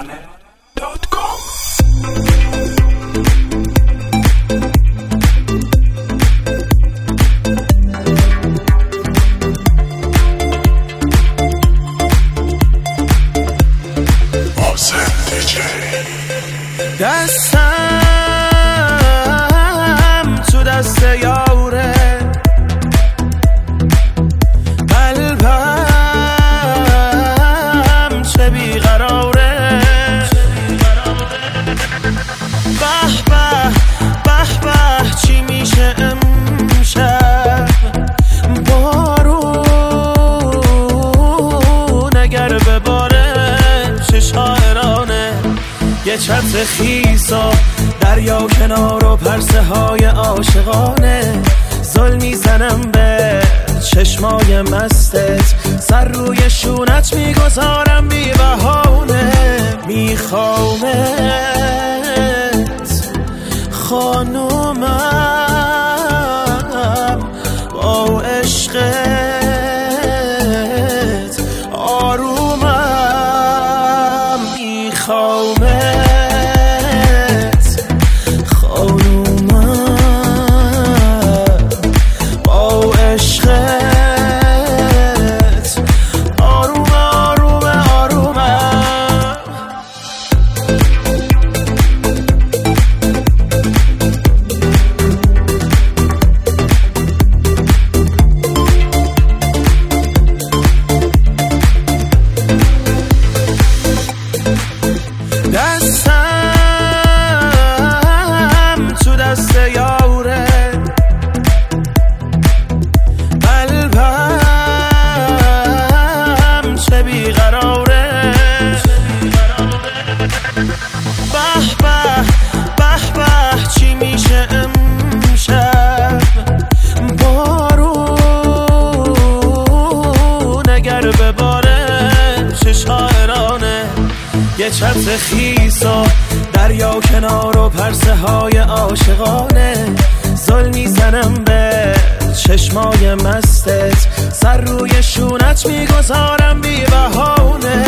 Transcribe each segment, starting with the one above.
دستم تو دست یاره، قلبم چه بیقراره. به به به به چی میشه امشب؟ بارون اگر بباره چه شاعرانه. یه چتر خیسا دریا کنار و پرسه های عاشقانه. زل میزنم به چشمای مستت، سر روی شونت میگذارم بی بهانه. میخوامت خانومم، با عشقت آرومم. میخوامت دستم تو دست یاره، قلبم چه بیقراره. به به به به چی میشه امشب؟ بارون اگر بباره چه شاعرانه. یه چتر خیسا دریا کنار و پرسه های عاشقانه. زل میزنم به چشمای مستت، سر روی شونت میگذارم بی بهانه.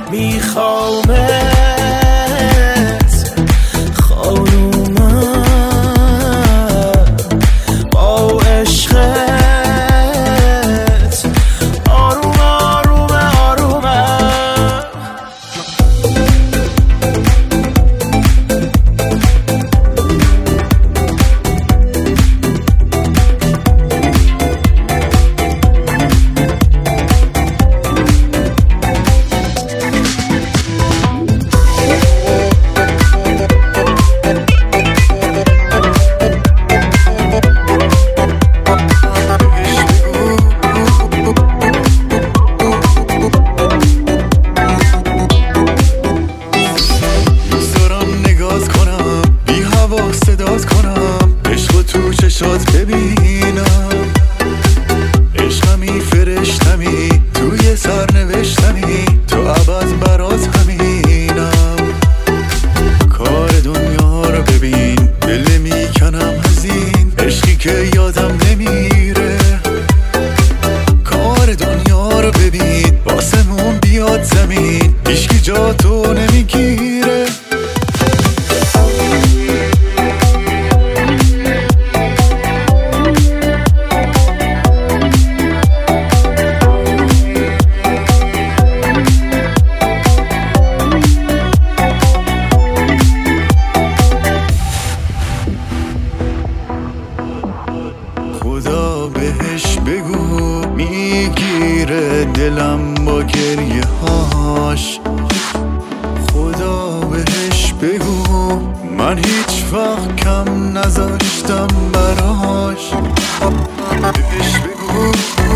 میخوامت خانومم، با عشقت آروم آروم آرومم. چشات ببینم، عشقمی فرشتمی، توی سرنوشتمی، تو ابد برات همینم. کار دنیا رو ببین، دل میکنم هزین، عشقی که یادم نمیره. کار دنیا رو ببین، واسمون بیاد زمین، هیچکی جا تو نمیگیره. خدا بهش بگو میگیره دلم با گریه هاش. خدا بهش بگو من هیچ وقت کم نذاشتم براش. بهش بگو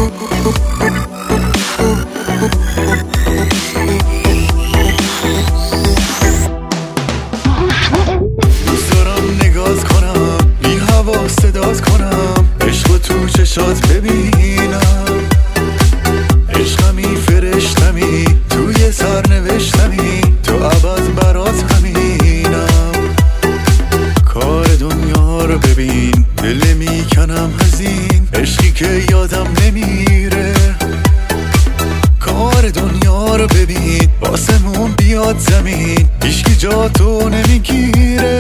دوست دارم نگاز کنم، بی هوا صدات کنم، عشق تو چشات ببینم. عشقمی فرشتمی، توی سرنوشتمی، تو ابد برات همینم. کار دنیا رو ببین، دل میکنم هزین، عشقی که یادم نمیره. زمین هیچکی جا تو نمیگیره.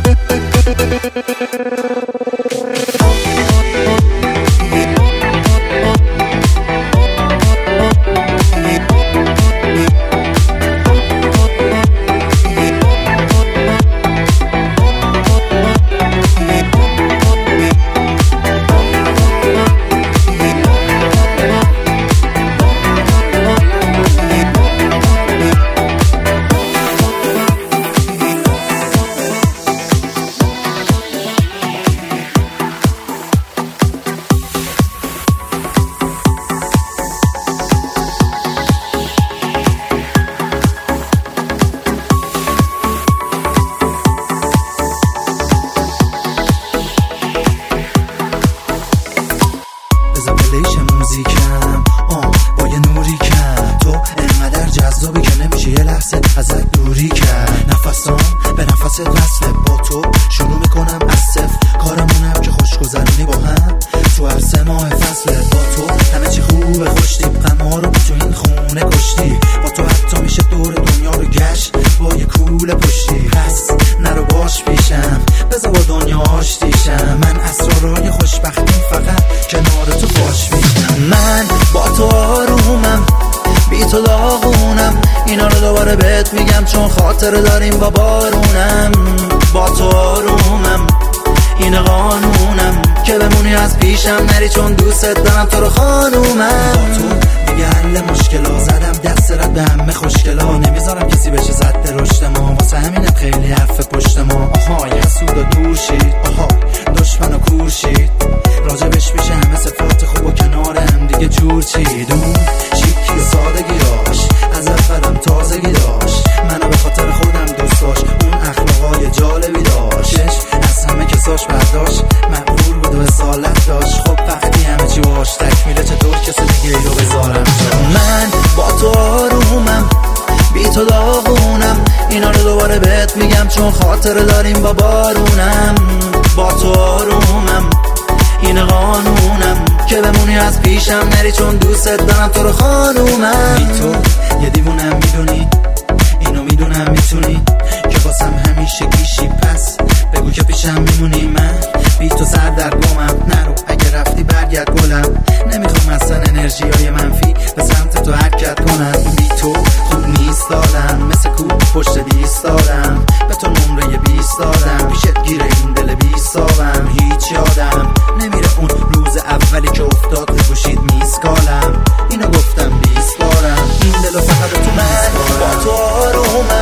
موزیکم با یه نوری کم، تو انقدر جذابی که نمیشه یه لحظه ازت دوری کرد. نفسام به نفست وصله، با تو شروع میکنم از صفر، کارمونم که خوش گذرونی با هم تو هر 3 ماه فصله. با تو همه چی خوبه، خوشتیم غم‌ها رو تو این خونه کشتی. با تو حتی میشه دور دنیا رو گشت با یه کوله پشتی. پس نرو باش پیشم، بذار با دنیا آشتیشم. من اسرارای خوشبختی فقط کنار تو باش میشم. من با تو آرومم، بی تو داغونم، اینا رو دوباره بهت میگم چون خاطره داریم با بارونم. با تو آرومم، این قانونم که بمونی از پیشم نری چون دوست دارم تو رو خانومم. با تو دیگه حل مشکلا، زدم دست رد به همه خوشگلا، نمیذارم کسی بشه زد رشد ما، واسه همینت خیلی حرف پشت ما. آها یه سود و دور شید، آها دشمن و کور شید، راجبش میشه همه صفات خوب و کنار هم دیگه جور چید. اون شیکی و سادگیاش از اولم تازگی داشت، منو به خاطر خودم دوست داشت، اون اخلاقای جالبی داشت، از همه کساش برداشت، مغرور بود و اصالت داشت. خب وقتی همه چی باش تکمیله چطور کسی دیگه ای رو بذارم جا. من با تو آرومم، بی تو داغونم، اینا رو دوباره بهت میگم چون خاطره داریم با بارونم. با تو آرومم، این قانونم که بمونی از پیشم نری چون دوست دارم تو رو خانومم. بی تو یه دیوونم میدونی، اینو میدونم میتونی که واسم همیشه گیشی، پس بگو که پیشم میمونی. من بی تو سر در گمم، نرو اگه رفتی برگرد گلم، نمیخوام اصلا انرژی های منفی به سمت تو حرکت کنم. بی تو خوب نیست دادم، مثل کوب پشت دیست دادم، به تو نمره 20 دادم، پیشت گیره این دل 20 سالم. هیچ یادم نمیره اون روز اولی که افتاد رو گوشید میسکالم، اینو گفتم 20 بارم، این دلو فقط تو من. با تو آرومم،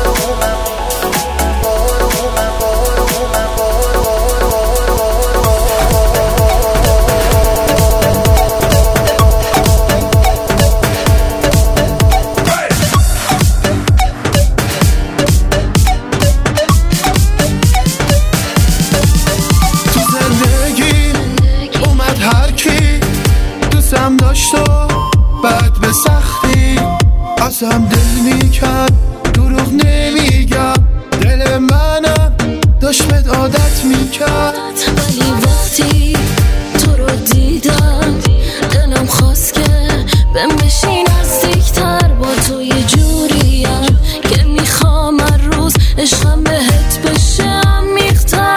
دوستم داشت و بعد به سختی ازم دل میکرد، دروغ نمیگم، دل منم داشت بهت عادت میکرد. ولی وقتی تو رو دیدم دلم خواست که بهم بشی نزدیکتر، با تو یه جوریم که میخوام هر روز عشقم بهت بشه عمیق‌تر.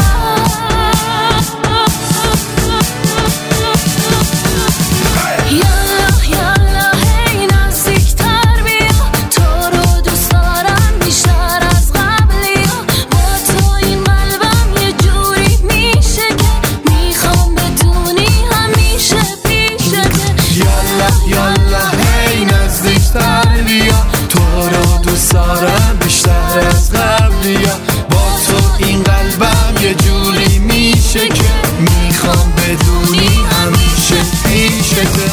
بیشتر از قبلیا، با تو این قلبم یه جوری میشه که میخوام بدونی همیشه پیشته.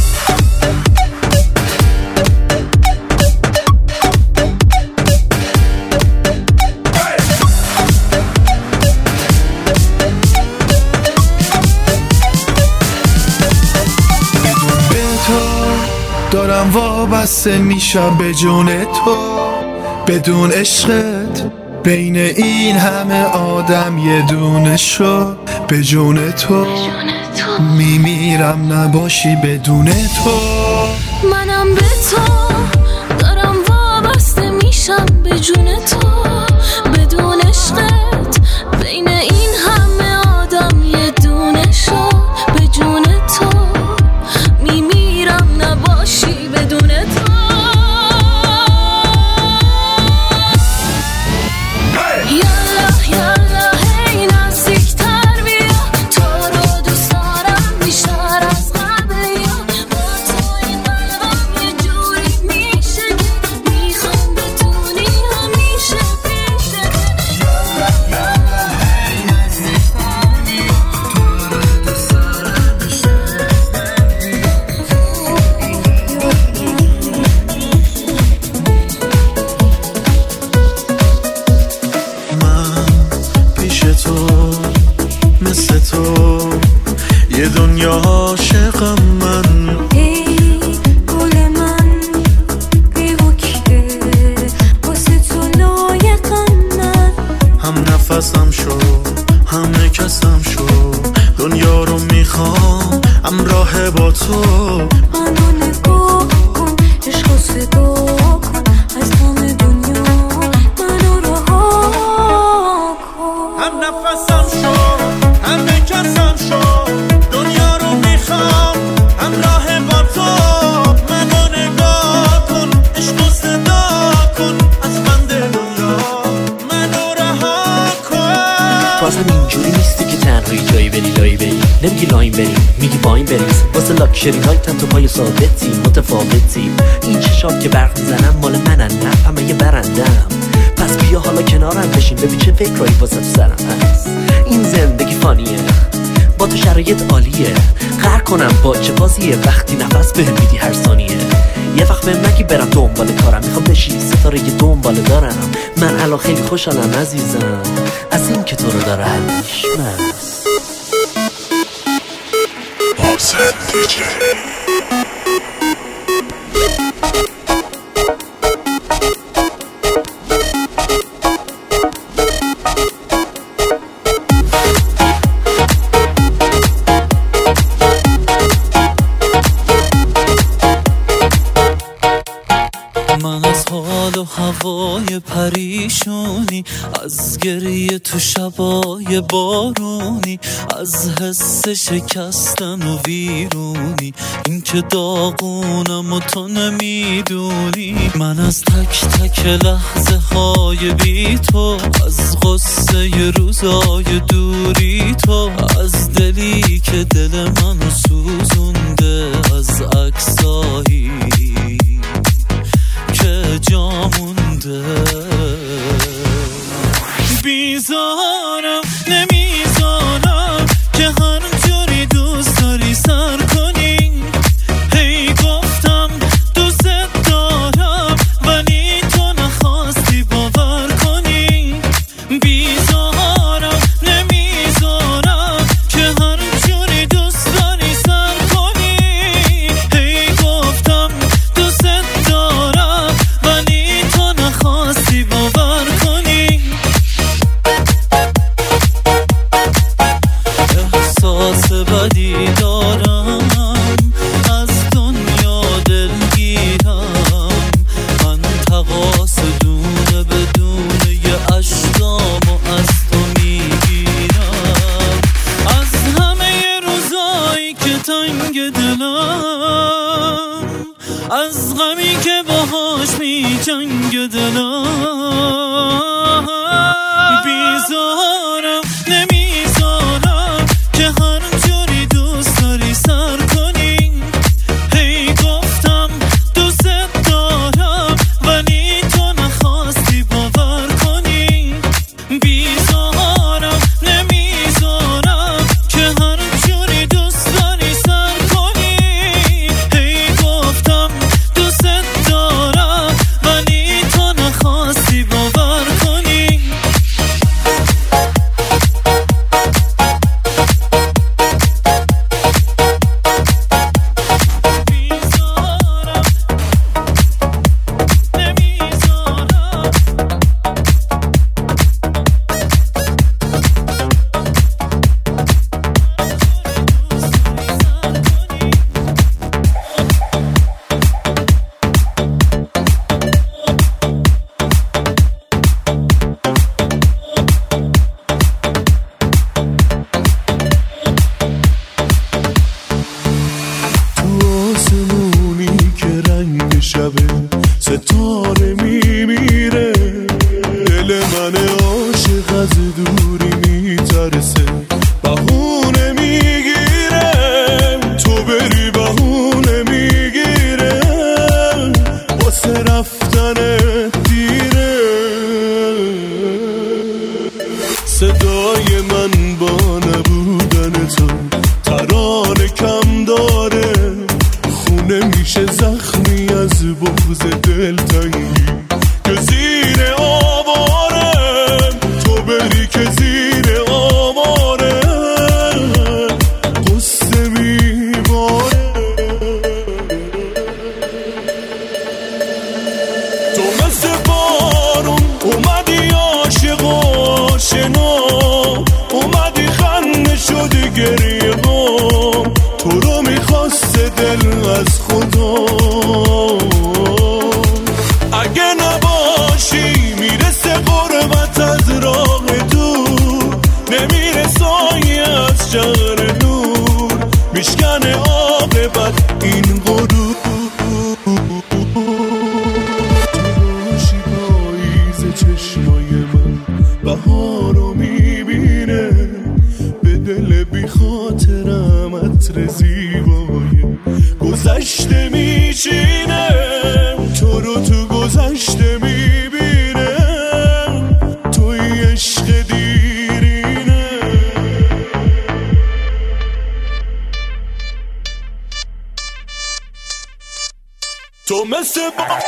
بدون به تو دارم وابسته میشم به جون تو، بدون عشقت بین این همه آدم یه دونه شو. به جون تو میمیرم نباشی بدون تو. منم به تو دارم وابسته میشم جون تو بدون عشقت بین این همه آدم یه دونه شو به جون تو میمیرم نباشی بدون تو یه دنیا عاشقم من ای گل من بی‌وکیه واسه تو لایقم من هم نفسم شو هم نکسم شو دنیا رو میخوام همراه با تو منو نگاه کن عشق صدا کن از غم دنیا منو رها کن هم نفسم شو هم نکسم شو دنیا رو میخوام همراه با تو منو نگاه کن عشق صدا کن از بند دنیا منو رها کن بازم اینجوری نیستی که تنهایی جایی بری لایی بری نمیگی لاین بریم میگی باین بریم واسه لاکشری لایتم تو پای ثابتی متفاوتیم این چشام که برق میزنم مال منن نه همه یه برندم پس بیا حالا کنارم بشین ببین چه فکرایی واسه تو سرم هست این زندگی فانیه با تو شرایط عالیه قهر کنم با چه بازیه وقتی نفس بهم میدی هر ثانیه یه وقت بهم نگی برم دنبال کارم میخوام بشی ستاره یه دنبال دارم من الان خیلی خوشحالم عزیزم از این که تو رو دارم مست محسن دیجی من از حال و هوای پریشونی از گریه تو شبای بارونی از حس شکستن و ویرونی این که داغونم و تو نمیدونی من از تک تک لحظه های بی تو از غصه روزای دوری تو از دلی که دل منو سوزونده از عکسایی که جا مونده بیزارم نمیزارم که هر جوری دوست داری سر کنی هی گفتم دوست دارم ولی تو نخواستی باور کنی بیزارم نمیزارم که هر جوری دوست داری سر کنی هی گفتم دوست دارم ولی تو نخواستی باور کنی احساس بدی دارم از دنیا دلگیرم من تقاص دونه بدونه یه اشکامو از تو میگیرم از همه روزایی که تنگ دلم از غمی که باهاش می جنگ دلم بیزارم نمیزارم که هر جوری دوست داری سر کنی هی گفتم دوست دارم ولی تو نخواستی باور کنی بیزارم نمیزارم که هر جوری دوست داری سر کنی هی گفتم دوست دارم ولی تو نخواستی باور کنی صدای من با نبودن تو ترانه کم داره، خونه میشه زخمی از بغض دلتنگی که زیر آواره، تو بری که زیر آواره قصه میباره. تو مثل بارون اومدی عاشق و آشنا، اومدی خنده شدی گریه بام، تو رو میخواسته دل از خدا. اگه نباشی میرسه غربت از راه دور، نمیره سایه از شهر نور، میشکنه عاقبت این غرور. تراشی پاییز چشمای من بهارو میبینه، به دل بی خاطرم عطر زیبای گذشته میشینه، تو رو تو گذشته میبینه، توی عشق دیرینه. تو مثل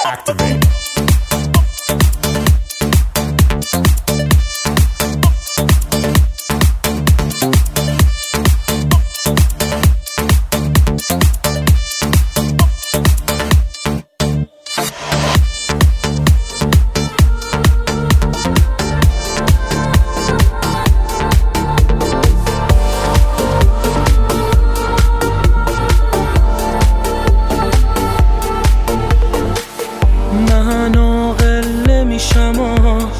من عاقل نمیشم،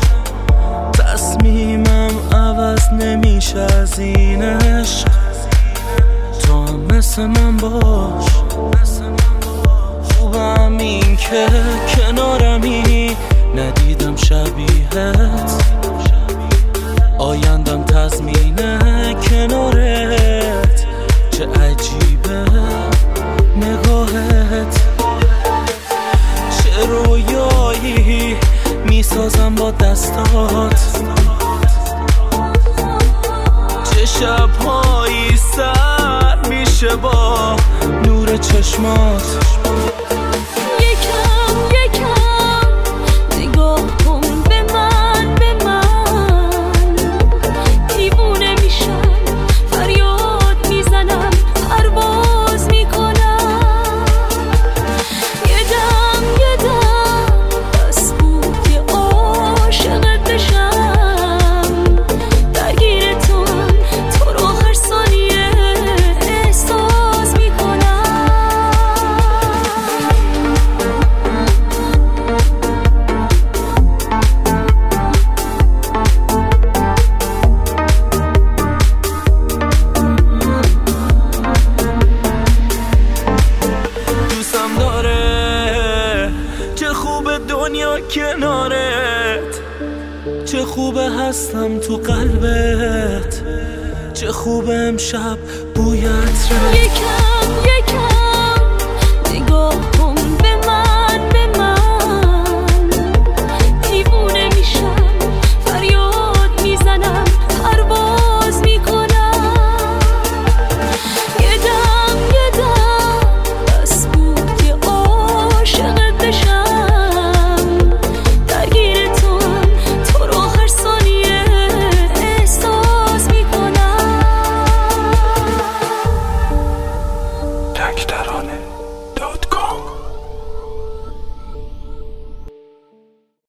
تصمیمم عوض نمیشه از این عشق، تو هم مثل من باش. خوبم این که کنارمی، ندیدم شبیهت، آیندم تضمینه کنارت، چه عجیبه نگاهت، چه رویایی میسازم با دستات، چه شبهایی سر میشه با نور چشمات. دنیا کنارت، چه خوبه هستم تو قلبت، چه خوبه امشب بوی عطرت.